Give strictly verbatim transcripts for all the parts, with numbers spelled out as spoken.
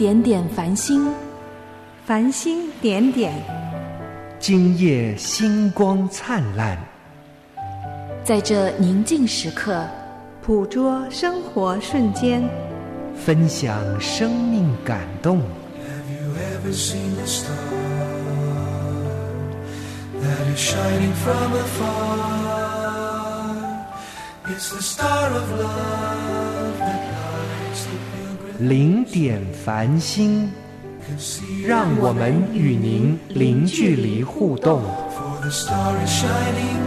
点点繁星， 繁星点点， 今夜星光灿烂。 在这宁静时刻， 捕捉生活瞬间， 分享生命感动。 Have you ever seen a star that is shining from afar? It's the star of love that lights the pilgrim. 零点繁星，让我们与您零距离互动。 For the star is shining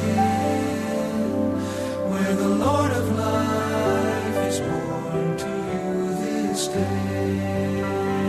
still.Where the Lord of life is born to you this day.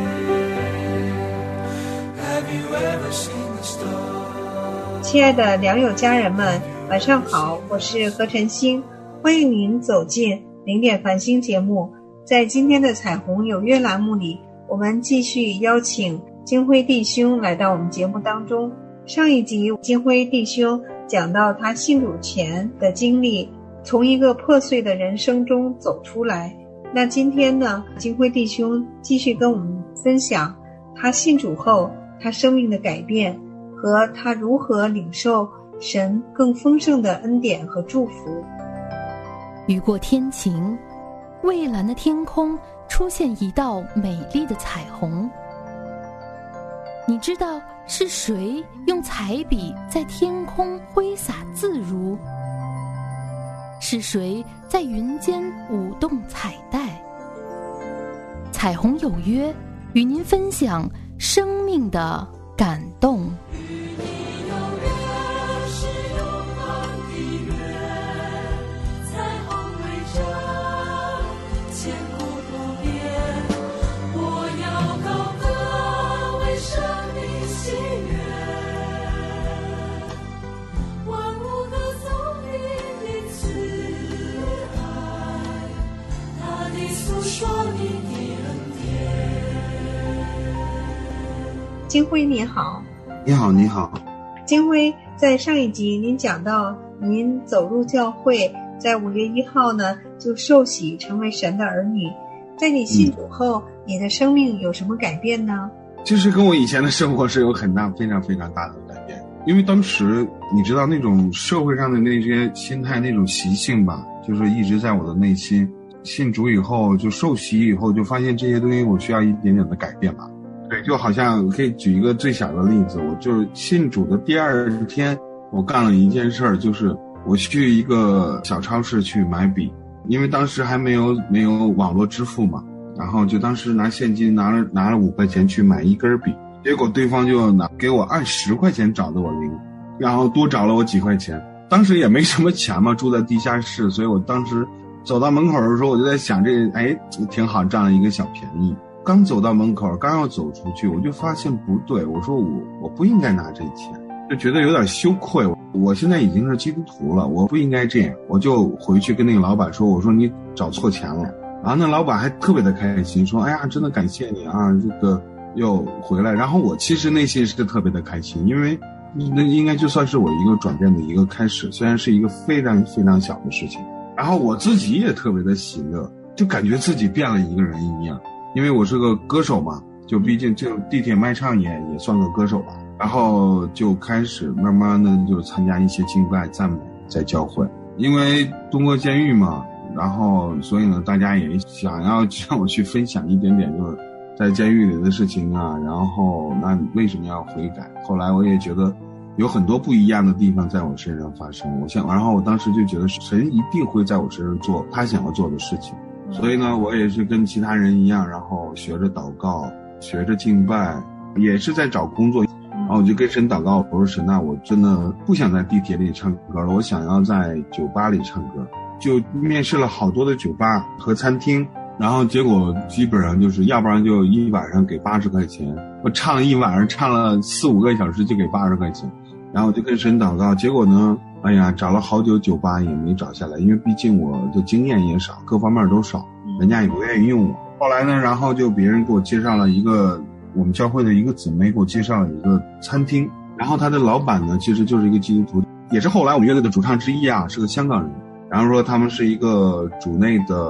Have you ever seen the star? 亲爱的良友家人们，晚上好，我是何晨星，欢迎您走进零点繁星节目。在今天的彩虹有约栏目里，我们继续邀请金辉弟兄来到我们节目当中。上一集金辉弟兄讲到他信主前的经历，从一个破碎的人生中走出来。那今天呢，金辉弟兄继续跟我们分享他信主后他生命的改变，和他如何领受神更丰盛的恩典和祝福。 雨过天晴，蔚蓝的天空出现一道美丽的彩虹。你知道是谁用彩笔在天空挥洒自如？是谁在云间舞动彩带？彩虹有约，与您分享生命的感动。 金辉您好。 你好你好。 金辉，在上一集您讲到您走入教会，在五月一号呢就受洗成为神的儿女。在你信主后、嗯、你的生命有什么改变呢？ 其实跟我以前的生活是有很大非常非常大的改变。因为当时你知道那种社会上的那些心态，那种习性吧，就是一直在我的内心。信主以后，就受洗以后，就发现这些东西我需要一点点的改变吧。对，就好像可以举一个最小的例子，我就是信主的第二天，我干了一件事儿，就是我去一个小超市去买笔，因为当时还没有没有网络支付嘛，然后就当时拿现金拿了拿了五块钱去买一根笔，结果对方就拿给我按十块钱找的我零，然后多找了我几块钱。当时也没什么钱嘛，住在地下室，所以我当时走到门口的时候，我就在想这个，哎，挺好，占了一个小便宜。刚走到门口，刚要走出去，我就发现不对，我说我我不应该拿这钱，就觉得有点羞愧。我现在已经是基督徒了，我不应该这样。我就回去跟那个老板说，我说你找错钱了。然后那老板还特别的开心，说哎呀，真的感谢你啊，这个又回来。然后我其实内心是特别的开心，因为那应该就算是我一个转变的一个开始，虽然是一个非常非常小的事情。然后我自己也特别的喜乐，就感觉自己变了一个人一样。因为我是个歌手嘛，就毕竟就地铁卖唱也也算个歌手吧。然后就开始慢慢的就参加一些敬拜赞美在教会。因为东郭监狱嘛，然后所以呢大家也想要让我去分享一点点就是在监狱里的事情啊，然后那为什么要悔改？后来我也觉得有很多不一样的地方在我身上发生，我想，然后我当时就觉得神一定会在我身上做他想要做的事情。所以呢，我也是跟其他人一样，然后学着祷告，学着敬拜，也是在找工作。然后我就跟神祷告，我说神啊，我真的不想在地铁里唱歌了，我想要在酒吧里唱歌。就面试了好多的酒吧和餐厅，然后结果基本上就是要不然就一晚上给八十块钱，我唱了一晚上，唱了四五个小时就给八十块钱。然后我就跟神祷告，结果呢，哎呀，找了好久酒吧也没找下来，因为毕竟我的经验也少，各方面都少，人家也不愿意用我。后来呢，然后就别人给我介绍了一个我们教会的一个姊妹给我介绍了一个餐厅，然后他的老板呢其实就是一个基督徒，也是后来我们乐队的主唱之一啊，是个香港人。然后说他们是一个主内的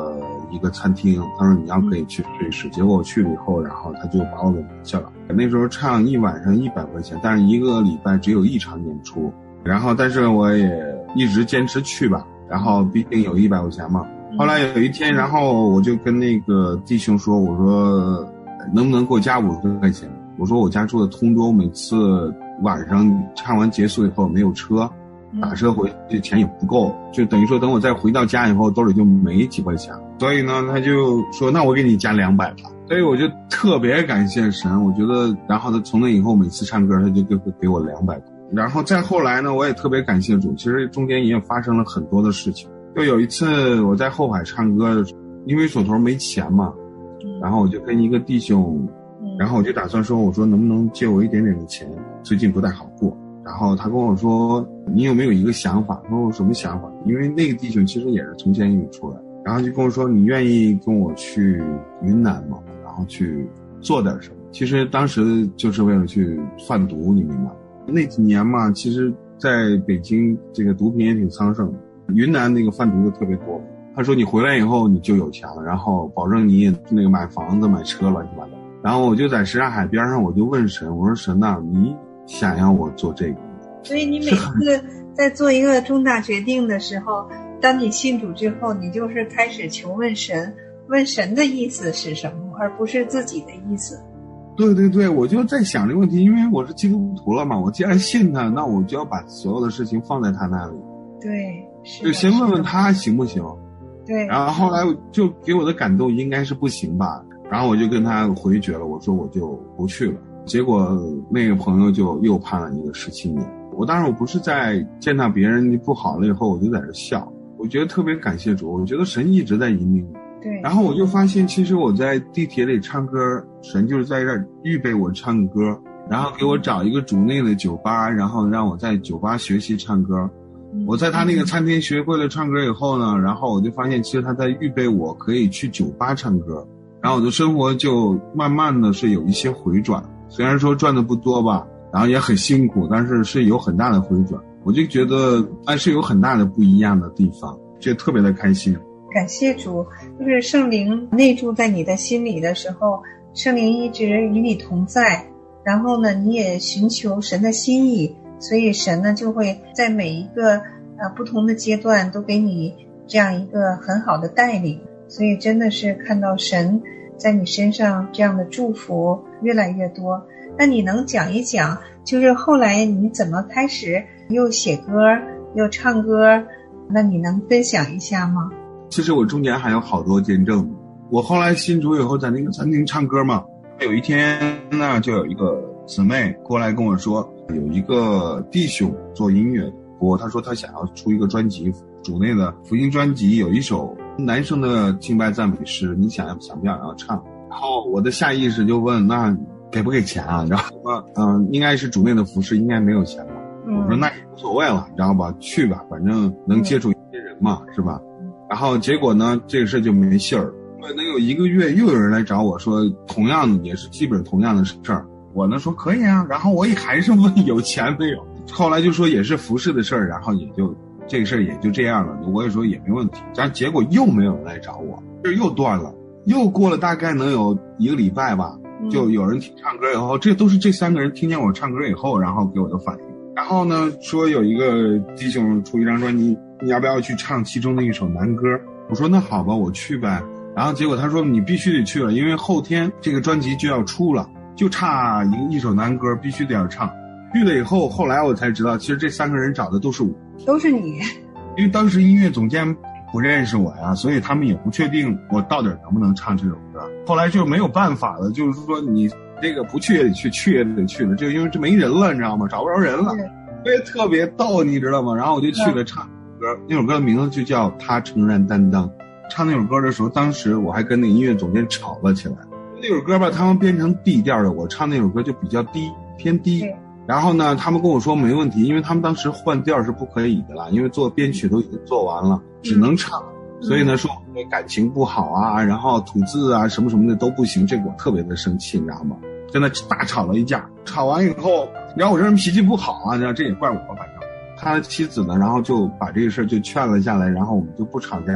一个餐厅，他说你要可以去试一试。结果我去了以后，然后他就把我给留下了。那时候唱一晚上一百块钱，但是一个礼拜只有一场演出。然后但是我也一直坚持去吧，然后毕竟有一百块钱嘛。后来有一天，然后我就跟那个弟兄说，我说能不能给我加五十块钱？我说我家住在通州，每次晚上唱完结束以后没有车，打车回去钱也不够，就等于说等我再回到家以后兜里就没几块钱。所以呢他就说那我给你加两百吧。所以我就特别感谢神，我觉得然后他从那以后每次唱歌他就给给我两百。然后再后来呢我也特别感谢主，其实中间也发生了很多的事情。就有一次我在后海唱歌，因为手头没钱嘛，然后我就跟一个弟兄，然后我就打算说，我说能不能借我一点点的钱，最近不太好过。然后他跟我说你有没有一个想法？我说我什么想法？因为那个弟兄其实也是从监狱出来，然后就跟我说你愿意跟我去云南吗？然后去做点什么。其实当时就是为了去贩毒，你明白？那几年嘛，其实在北京这个毒品也挺昌盛的，云南那个贩毒的特别多。他说你回来以后你就有钱了，然后保证你也那个买房子买车乱七八糟。然后我就在什刹海边上，我就问神，我说神呐，你想要我做这个？ 所以你每次在做一个重大决定的时候，当你信主之后，你就是开始求问神，问神的意思是什么，而不是自己的意思。 对对对，我就在想这个问题，因为我是基督徒了嘛，我既然信他，那我就要把所有的事情放在他那里。 对，是就先问问他行不行。 对。 然后后来就给我的感动应该是不行吧，然后我就跟他回绝了，我说我就不去了。结果那个朋友就又判了一个十七年。我当然我不是在见到别人不好了以后我就在这笑，我觉得特别感谢主，我觉得神一直在引领我。 对。 然后我就发现其实我在地铁里唱歌，神就是在这儿预备我唱歌，然后给我找一个主内的酒吧，然后让我在酒吧学习唱歌。我在他那个餐厅学会了唱歌以后呢，然后我就发现其实他在预备我可以去酒吧唱歌，然后我的生活就慢慢的是有一些回转，虽然说赚的不多吧，然后也很辛苦，但是是有很大的回转，我就觉得还是有很大的不一样的地方，觉得特别的开心。 感谢主，就是圣灵内住在你的心里的时候，圣灵一直与你同在，然后呢你也寻求神的心意，所以神呢就会在每一个呃不同的阶段都给你这样一个很好的带领，所以真的是看到神在你身上这样的祝福越来越多。那你能讲一讲就是后来你怎么开始又写歌又唱歌，那你能分享一下吗？ 其实我中间还有好多见证。我后来信主以后在那个餐厅唱歌嘛，有一天呢就有一个姊妹过来跟我说，有一个弟兄做音乐播，他说他想要出一个专辑，主内的福音专辑，有一首男生的敬拜赞美诗，你想要想不想要唱？然后我的下意识就问，那给不给钱啊？然后说嗯，应该是主内的服饰，应该没有钱吧。我说那也无所谓了，你知道吧，去吧，反正能接触一些人嘛，是吧？然后结果呢这个事就没信儿，能有一个月又有人来找我说同样的也是基本同样的事儿，我呢说可以啊，然后我也还是问有钱没有，后来就说也是服饰的事儿，然后也就这个事儿也就这样了，我也说也没问题，然后结果又没有人来找我，这又断了，又过了大概能有一个礼拜吧，就有人听唱歌以后，这都是这三个人听见我唱歌以后然后给我的反应。然后呢说有一个弟兄出一张专辑，你要不要去唱其中的一首男歌？我说那好吧，我去呗。然后结果他说你必须得去了，因为后天这个专辑就要出了，就差一个一首男歌必须得要唱。去了以后，后来我才知道其实这三个人找的都是我， 都是你。 因为当时音乐总监不认识我呀，所以他们也不确定我到底能不能唱这首歌。后来就没有办法了，就是说你这个不去也得去，去也得去了，这因为这没人了，你知道吗？找不着人了，所以特别逗，你知道吗？然后我就去了唱歌，那首歌的名字就叫《他诚然担当》。唱那首歌的时候，当时我还跟那个音乐总监吵了起来。那首歌吧，他们编成 D 调的，我唱那首歌就比较低，偏低。然后呢，他们跟我说没问题，因为他们当时换调是不可以的啦，因为做编曲都已经做完了，只能唱。所以呢，说我感情不好啊，然后吐字啊什么什么的都不行，这个我特别的生气，你知道吗？跟他大吵了一架，吵完以后，然后我这人脾气不好啊，这也怪我，反正他的妻子呢，然后就把这个事儿就劝了下来，然后我们就不吵架。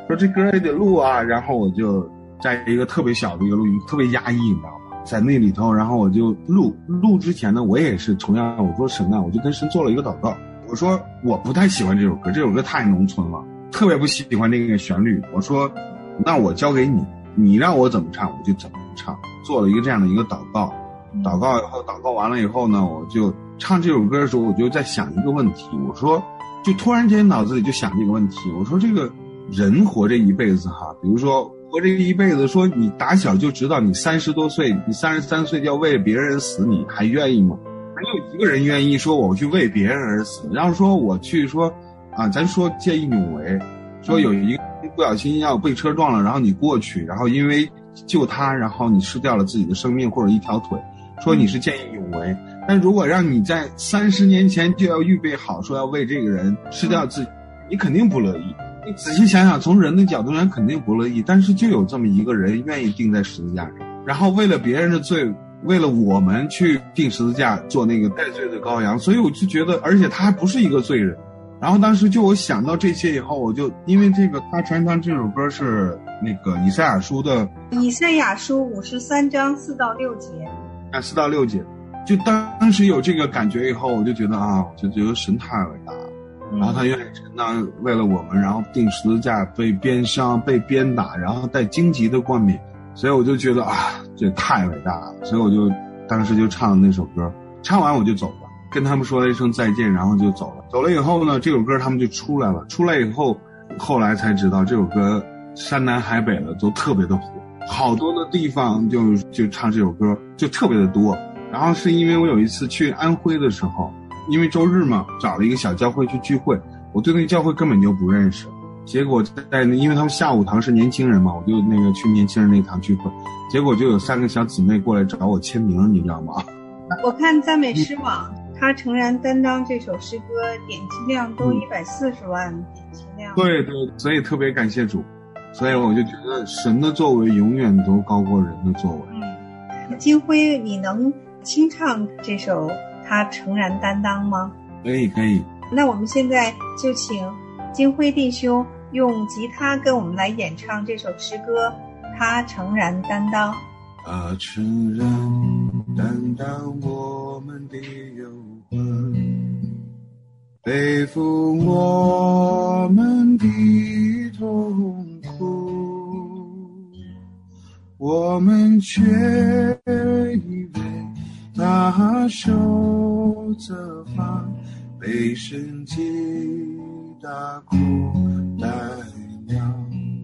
说这歌也得录啊，然后我就在一个特别小的一个录音，特别压抑，你知道吗？在那里头，然后我就录录之前呢，我也是同样，我说神啊，我就跟神做了一个祷告，我说我不太喜欢这首歌，这首歌太农村了，特别不喜欢这个旋律，我说那我交给你，你让我怎么唱我就怎么唱，做了一个这样的一个祷告。祷告以后，祷告完了以后呢，我就唱这首歌的时候，我就在想一个问题，我说就突然间脑子里就想这个问题，我说这个人活这一辈子哈，比如说活这一辈子，说你打小就知道你三十多岁，你三十三岁就要为别人死，你还愿意吗？没有一个人愿意说我去为别人而死。然后说我去说啊，咱说见义勇为，说有一个不小心要被车撞了，然后你过去，然后因为救他，然后你失掉了自己的生命或者一条腿，说你是见义勇为。但如果让你在三十年前就要预备好，说要为这个人失掉自己，你肯定不乐意。你仔细想想，从人的角度上肯定不乐意，但是就有这么一个人愿意钉在十字架上，然后为了别人的罪，为了我们去钉十字架做那个代罪的羔羊。所以我就觉得，而且他还不是一个罪人。然后当时就我想到这些以后，我就因为这个他传唱这首歌是那个以赛亚书的以赛亚书五十三章四到六节啊，四到六节，就当时有这个感觉以后，我就觉得啊，我就觉得神太伟大了。然后他愿意承担为了我们，然后钉十字架，被鞭伤，被鞭打，然后带荆棘的冠冕，所以我就觉得啊，这太伟大了。所以我就当时就唱那首歌，唱完我就走了，跟他们说了一声再见，然后就走了。走了以后呢，这首歌他们就出来了，出来以后，后来才知道这首歌山南海北的都特别的火，好多的地方就就唱这首歌就特别的多。然后是因为我有一次去安徽的时候，因为周日嘛，找了一个小教会去聚会，我对那个教会根本就不认识，结果在因为他们下午堂是年轻人嘛，我就那个去年轻人那堂聚会，结果就有三个小姊妹过来找我签名，你知道吗？ 我看赞美诗网，他诚然担当这首诗歌点击量都一百四十万点击量。 对对，所以特别感谢主，所以我就觉得神的作为永远都高过人的作为。 嗯，金辉，你能清唱这首他诚然担当吗？ 可以可以。 那我们现在就请金辉弟兄用吉他跟我们来演唱这首诗歌他诚然担当。 他诚然担当我们的忧患，背负我们的痛苦，我们却以为他受责罚，被神击大苦担了，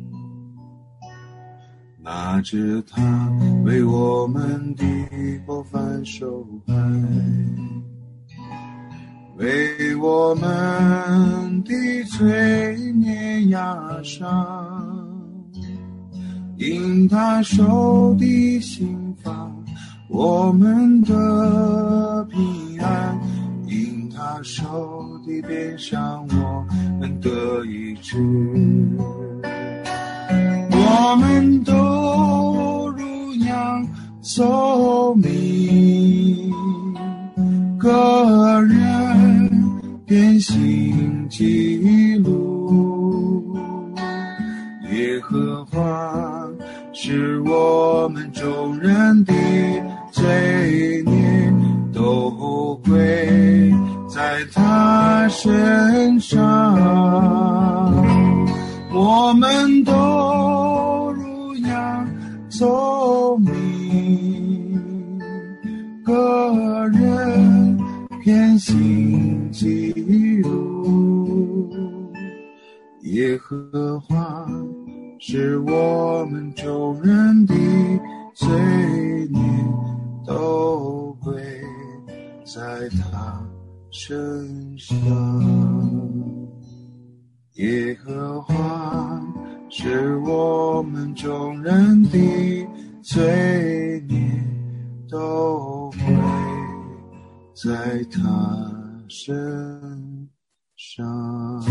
拿着他为我们的过犯受害，为我们的罪孽压伤，因他受的刑罚我们的平安，因他受的鞭伤我们得医治，我们都如羊走迷，个人偏行己路，耶和华是我们众人的罪孽都归在他身上，我们都如羊走迷，个人偏行己路，耶和华是我们众人的罪孽都归在他身上，耶和华是我们众人的罪孽都归在他身上。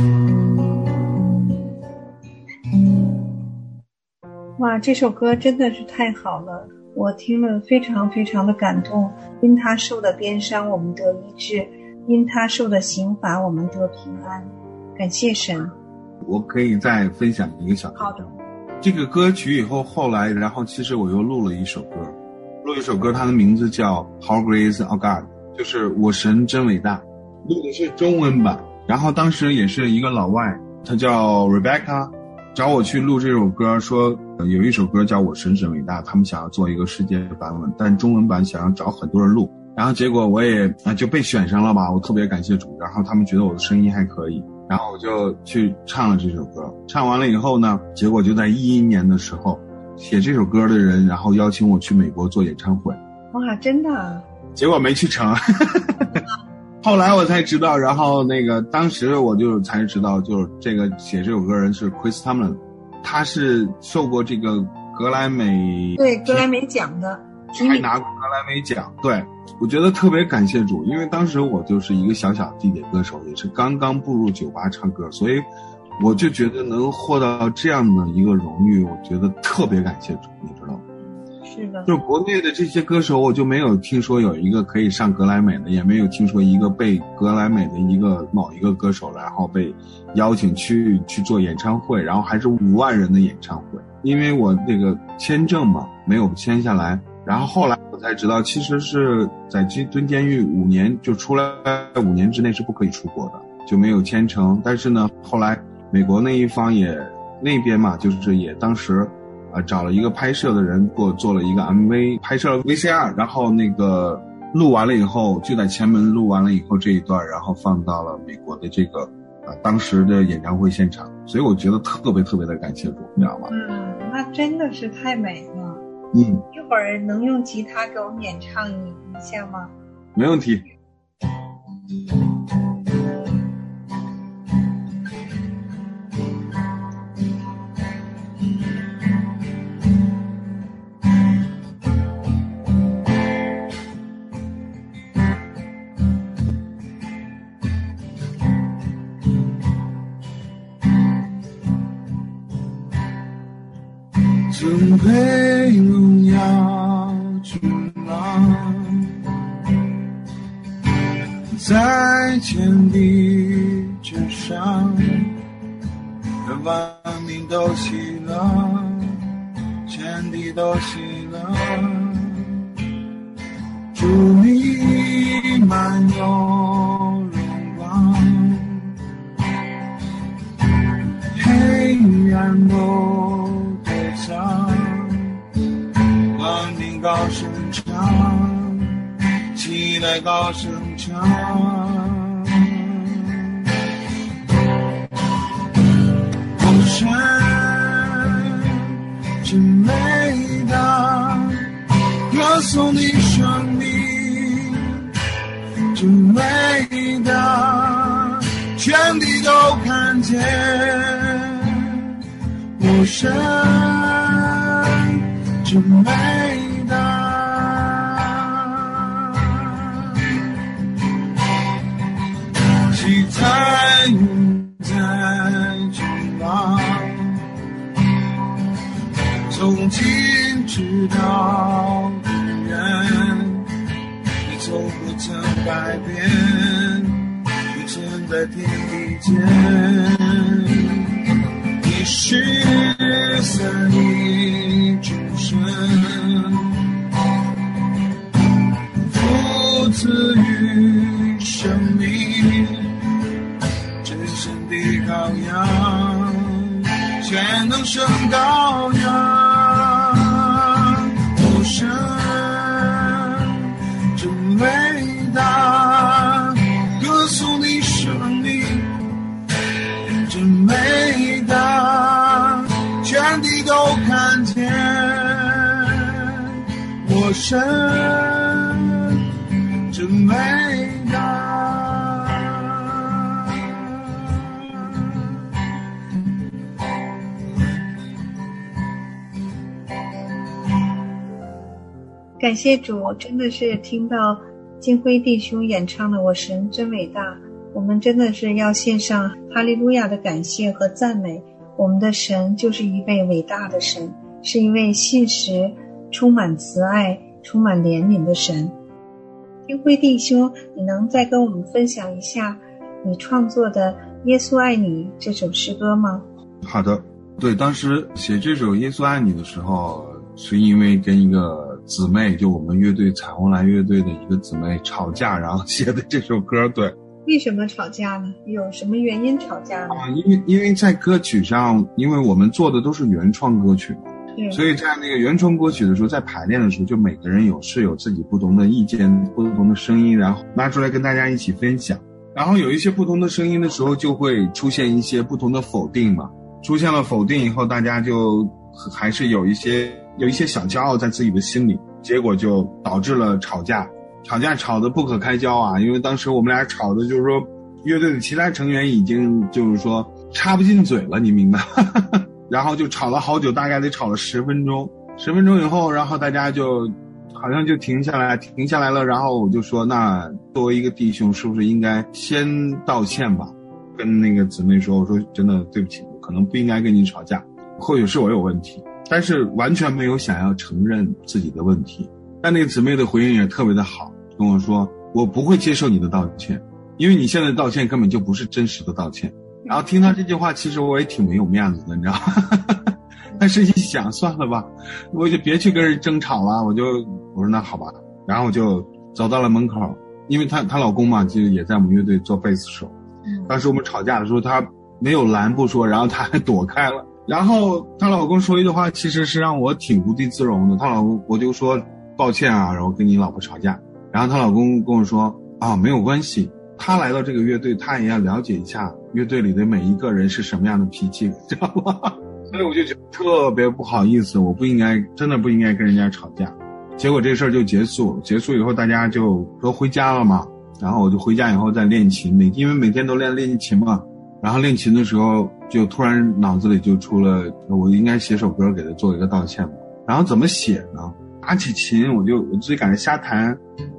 哇，这首歌真的是太好了，我听了非常非常的感动。因他受的鞭伤我们得医治，因他受的刑罚我们得平安，感谢神。 我可以再分享一个小好的。 这个歌曲以后，后来，然后其实我又录了一首歌，录一首歌，它的名字叫 How Great Is Our God， 就是我神真伟大，录的是中文版。然后当时也是一个老外，他叫 Rebecca， 找我去录这首歌，说有一首歌叫我神真伟大，他们想要做一个世界版本，但中文版想要找很多人录。然后结果我也啊就被选上了吧，我特别感谢主。然后他们觉得我的声音还可以，然后我就去唱了这首歌。唱完了以后呢，结果就在一一年的时候，写这首歌的人然后邀请我去美国做演唱会。 哇，真的？ 结果没去成。后来我才知道，然后那个当时我就才知道，就是这个写这首歌的人是 Chris Tomlin， 他是受过这个格莱美， 对，格莱美奖的， 还拿过格莱美奖。对，我觉得特别感谢主，因为当时我就是一个小小地铁歌手，也是刚刚步入酒吧唱歌，所以我就觉得能获到这样的一个荣誉，我觉得特别感谢主，你知道吗？ 是的， 就是国内的这些歌手，我就没有听说有一个可以上格莱美的，也没有听说一个被格莱美的一个某一个歌手然后被邀请去去做演唱会，然后还是五万人的演唱会。因为我那个签证嘛没有签下来，然后后来我才知道，其实是在蹲监狱五年，就出来五年之内是不可以出国的，就没有签成。但是呢，后来美国那一方也那边嘛，就是也当时啊，找了一个拍摄的人给我做了一个 M V， 拍摄了 V C R， 然后那个录完了以后，就在前门录完了以后这一段，然后放到了美国的这个啊当时的演唱会现场，所以我觉得特别特别的感谢主，你知道吗？ 嗯，那真的是太美了。 嗯， 一会儿能用吉他给我们演唱一下吗？ 没问题。 尊贵荣耀君王，在天地之上，让万民都喜乐，天地都喜乐，主你满有荣光，黑暗都万民高声唱，起来高声唱，我神真伟大，歌颂你生命真伟大，全地都看见我神真伟大，期待云在君王，从今直到永远，你从不曾改变，你存在天地间，你是三一主神，父赐予生命，真神的羔羊，全能生羔羊，我神真伟大，歌颂你生命真伟大，全地都看见我神真伟大。 感谢主，真的是听到金辉弟兄演唱的《我神真伟大》，我们真的是要献上哈利路亚的感谢和赞美。我们的神就是一位伟大的神，是一位信实、充满慈爱、充满怜悯的神。金辉弟兄，你能再跟我们分享一下你创作的《耶稣爱你》这首诗歌吗？ 好的，对，当时写这首《耶稣爱你》的时候，是因为跟一个姊妹，就我们乐队彩虹蓝乐队的一个姊妹吵架，然后写的这首歌。对， 为什么吵架呢？有什么原因吵架呢？ 啊，因为因为在歌曲上，因为我们做的都是原创歌曲嘛， 对， 所以在那个原创歌曲的时候，在排练的时候，就每个人有是有自己不同的意见、不同的声音，然后拿出来跟大家一起分享。然后有一些不同的声音的时候，就会出现一些不同的否定嘛。出现了否定以后，大家就还是有一些有一些小骄傲在自己的心里，结果就导致了吵架。吵架吵得不可开交啊！因为当时我们俩吵的就是说，乐队的其他成员已经就是说插不进嘴了，你明白？然后就吵了好久，大概得吵了十分钟。十分钟以后，然后大家就好像就停下来，停下来了。然后我就说，那作为一个弟兄，是不是应该先道歉吧？跟那个姊妹说，我说真的对不起，我可能不应该跟你吵架，或许是我有问题，但是完全没有想要承认自己的问题。但那个姊妹的回应也特别的好，跟我说，我不会接受你的道歉，因为你现在道歉根本就不是真实的道歉。然后听到这句话，其实我也挺没有面子的，你知道吗？但是一想算了吧，我就别去跟人争吵了，我就我说那好吧，然后我就走到了门口，因为她她老公嘛，就也在我们乐队做贝斯手。当时我们吵架的时候，她没有拦不说，然后她还躲开了。然后她老公说一句话，其实是让我挺无地自容的。她老公我就说抱歉啊，然后跟你老婆吵架。然后她老公跟我说啊，没有关系，他来到这个乐队，他也要了解一下乐队里的每一个人是什么样的脾气，知道吗？所以我就觉得特别不好意思，我不应该，真的不应该跟人家吵架。结果这事儿就结束了，结束以后大家就都回家了嘛。然后我就回家以后再练琴，每因为每天都练练琴嘛。然后练琴的时候，就突然脑子里就出了，我应该写首歌给他做一个道歉嘛。然后怎么写呢？拿起琴，我就我自己感觉瞎弹。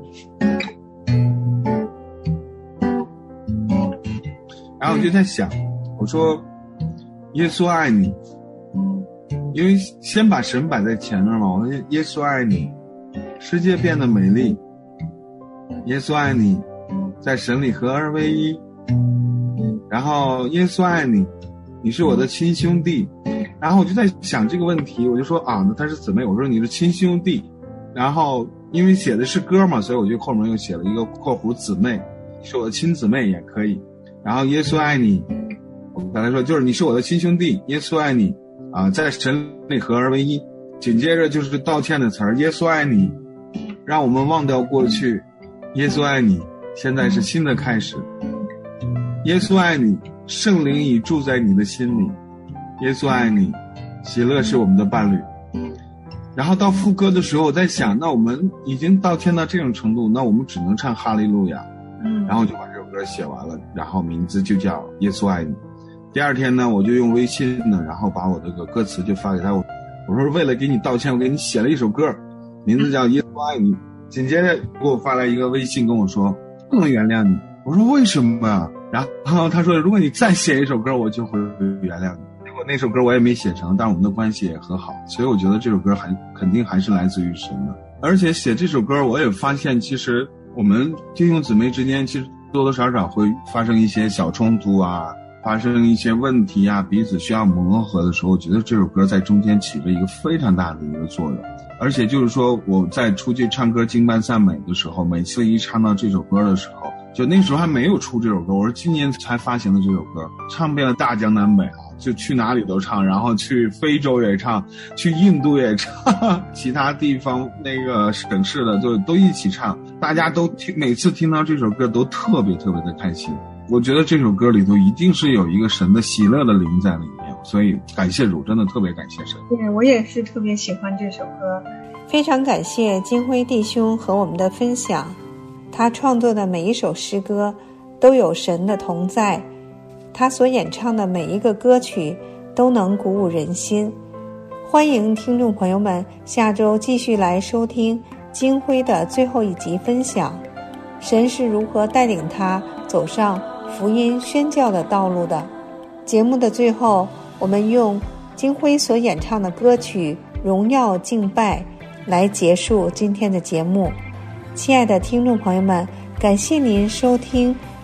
然后我就在想，我说耶稣爱你，因为先把神摆在前面嘛。我说耶稣爱你，世界变得美丽，耶稣爱你，在神里合而为一。然后耶稣爱你，你是我的亲兄弟。然后我就在想这个问题，我就说啊，那他是姊妹，我说你是亲兄弟。然后因为写的是歌嘛，所以我就后面又写了一个括弧姊妹，是我的亲姊妹也可以。然后耶稣爱你，我刚才说就是你是我的亲兄弟，耶稣爱你啊，在神里合而为一。紧接着就是道歉的词儿，耶稣爱你，让我们忘掉过去，耶稣爱你，现在是新的开始。耶稣爱你，圣灵已住在你的心里，耶稣爱你，喜乐是我们的伴侣。然后到副歌的时候，我在想，那我们已经道歉到这种程度，那我们只能唱哈利路亚。嗯，然后就把这首歌写完了，然后名字就叫耶稣爱你。第二天呢，我就用微信呢，然后把我这个歌词就发给他，我我说为了给你道歉，我给你写了一首歌，名字叫耶稣爱你。紧接着给我发来一个微信跟我说不能原谅你。我说为什么啊？然后他说如果你再写一首歌，我就会原谅你。结果那首歌我也没写成，但我们的关系也和好，所以我觉得这首歌还肯定还是来自于神的。而且写这首歌我也发现，其实我们弟兄姊妹之间其实多多少少会发生一些小冲突啊，发生一些问题啊，彼此需要磨合的时候，我觉得这首歌在中间起着一个非常大的一个作用。而且就是说我在出去唱歌敬拜赞美的时候，每次一唱到这首歌的时候，就那时候还没有出这首歌，我是今年才发行的这首歌，唱遍了大江南北啊，就去哪里都唱，然后去非洲也唱，去印度也唱，其他地方那个省市的就都一起唱，大家都听，每次听到这首歌都特别特别的开心。我觉得这首歌里头一定是有一个神的喜乐的灵在里面，所以感谢主，真的特别感谢神。 对，我也是特别喜欢这首歌。 非常感谢金辉弟兄和我们的分享，他创作的每一首诗歌都有神的同在，他所演唱的每一个歌曲都能鼓舞人心。欢迎听众朋友们下周继续来收听金辉的最后一集分享，神是如何带领他走上福音宣教的道路的。节目的最后，我们用金辉所演唱的歌曲《荣耀敬拜》来结束今天的节目。亲爱的听众朋友们，感谢您收听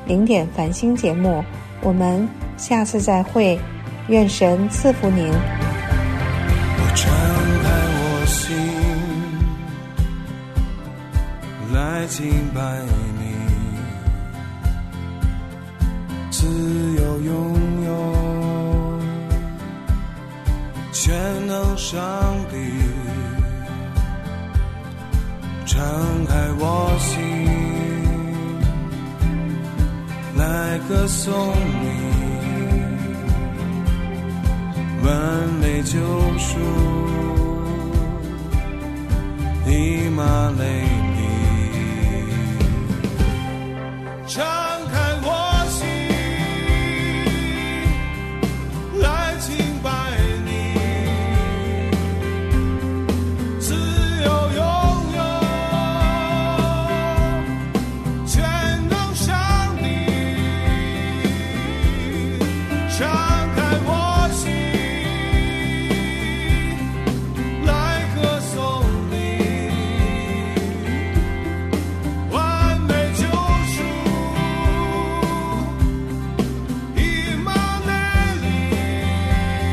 零点繁星节目，我们下次再会，愿神赐福您。 我敞开我心来敬拜你，自由拥有全能上帝，敞开我心来歌颂你，完美救赎以马内利，敞开我心来敬拜你，自由拥有全能上帝，敞开我心来歌颂你，完美救赎以马内利，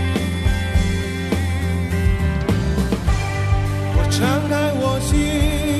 我敞开我心